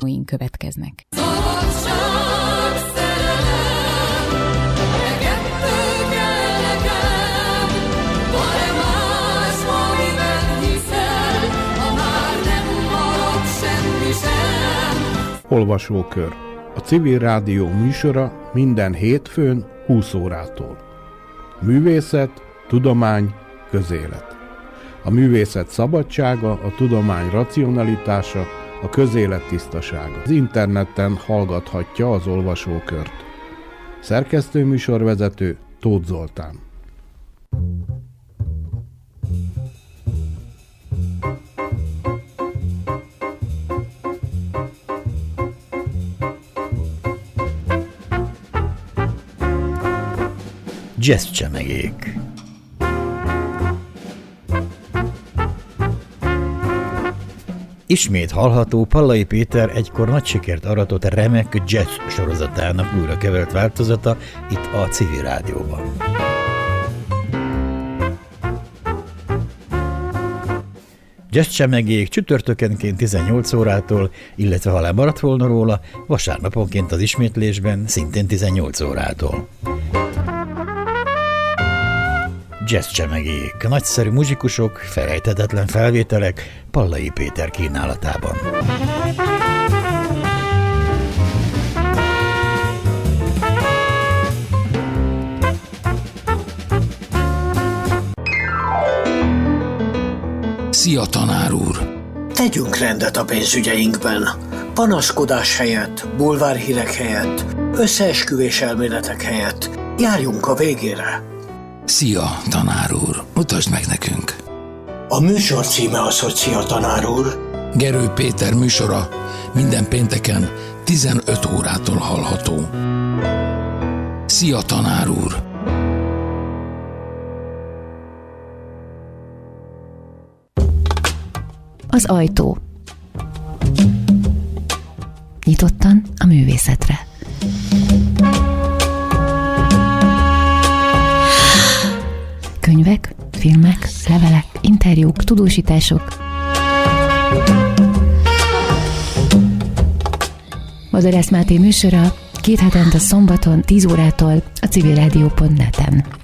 olvasóink következnek. Olvasókör. A Civil Rádió műsora minden hétfőn 20 órától. Művészet, tudomány, közélet. A művészet szabadsága, a tudomány racionalitása, a közélet tisztasága. Az interneten hallgathatja az olvasókört. Szerkesztő műsorvezető Tóth Zoltán. Jazzcsemegék. Ismét hallható Pallai Péter egykor nagy sikert aratott remek jazz sorozatának újra kevert változata itt a Civil Rádióban. Jazzcsemegék csütörtökenként 18 órától, illetve ha lemaradt volna róla, vasárnaponként az ismétlésben szintén 18 órától. Jazzcsemegék, nagyszerű muzsikusok, felejthetetlen felvételek Pallai Péter kínálatában. Szia, tanár úr! Tegyünk rendet a pénzügyeinkben. Panaszkodás helyett, bulvárhírek helyett, összeesküvés elméletek helyett járjunk a végére. Szia, tanár úr! Mutasd meg nekünk! A műsor címe az, hogy Szia, tanár úr! Gerő Péter műsora minden pénteken 15 órától hallható. Szia, tanár úr! Az ajtó. Nyitottan a művészetre. Könyvek, filmek, levelek, interjúk, tudósítások. Bozorász Máté műsora 2 hetente szombaton 10 órától a civilradio.net-en.